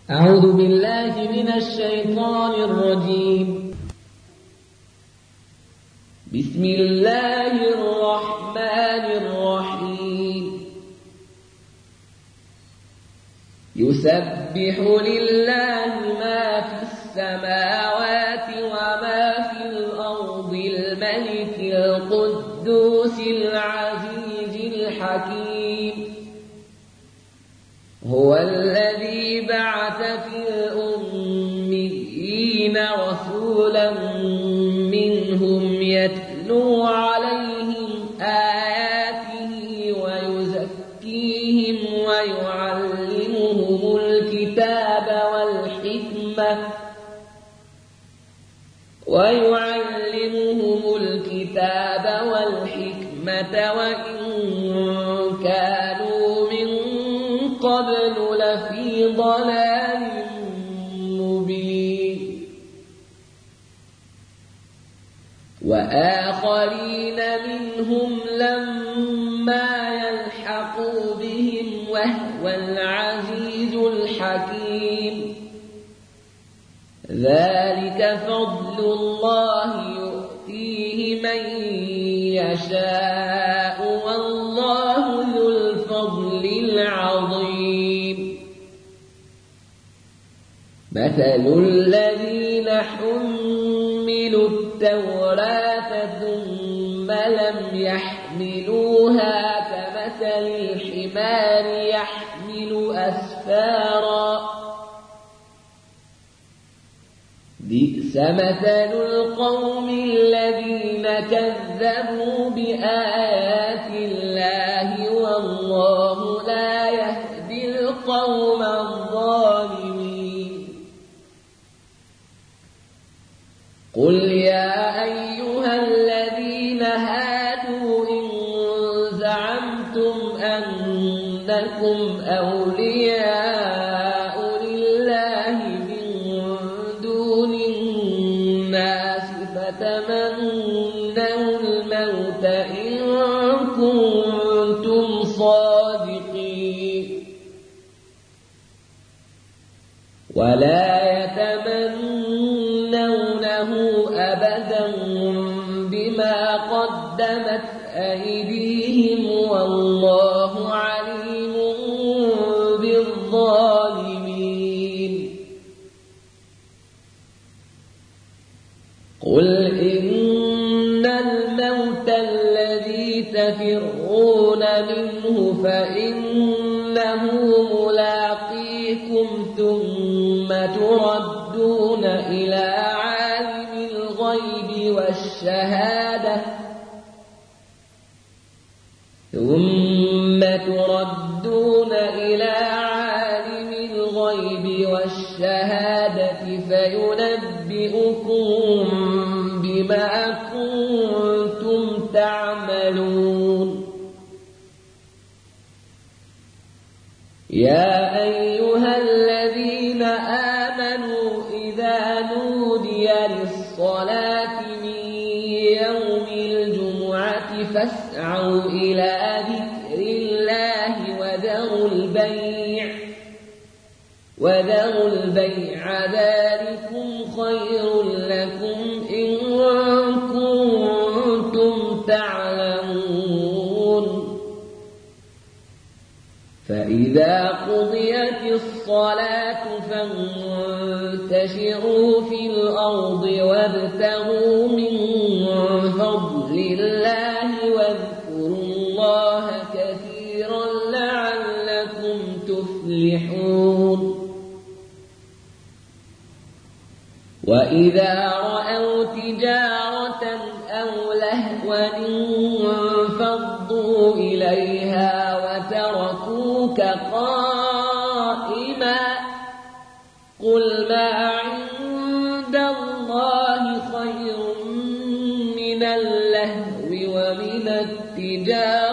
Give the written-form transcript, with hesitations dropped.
أعوذ بالله من الشيطان الرجيم. بسم الله الرحمن الرحيم. يسبح لله ما في السماوات وما في الأرض الملك القدوس العزيز الحكيم. هو الذي بعث في الأميين رسولا منهم يتلو عليهم آياته ويزكيهم ويعلمهم الكتاب والحكمة وإن كانوا من قبل لفي ضلال مبين. وآخرين منهم لما يلحقوا بهم وهو العزيز الحكيم. ذلك فضل الله يؤتيه من يشاء والله ذو الفضل العظيم. مثل الذين حملوا التوراة ثم لم يحملوها كمثل الحمار يحمل أسفارا بئس مثل القوم الذين كذبوا بآيات الله والله لا يهدي القوم الظالمين. قل يا أيها الذين هادوا إن زعمتم أنكم أولياء لله من دون الناس فتمنوا الموت إن كنتم صادقين ولا يتمنونه أبدا بما قدمت أيديهم والله عليم بالظالمين. قل إن الموت الذي تفرون منه فإنه ملاقيكم ثم تردون إلى عالم الغيب والشهادة فينبئكم بما كنتم تعملون. يا أيها الذين آمنوا إذا نودي للصلاة من يوم الجمعة فاسعوا إلى ذكر الله وذروا البيع ذلكم خير لكم إن كنتم تعلمون. فإذا قضيت الصلاة فانتشروا في الأرض وابتغوا من فضل الله واذكروا الله كثيرا لعلكم تفلحون. وإذا رأوا تجارة أو لهوا انفضوا إليها وتركوك قائما قل ما عند الله خير من اللهو ومن التجارة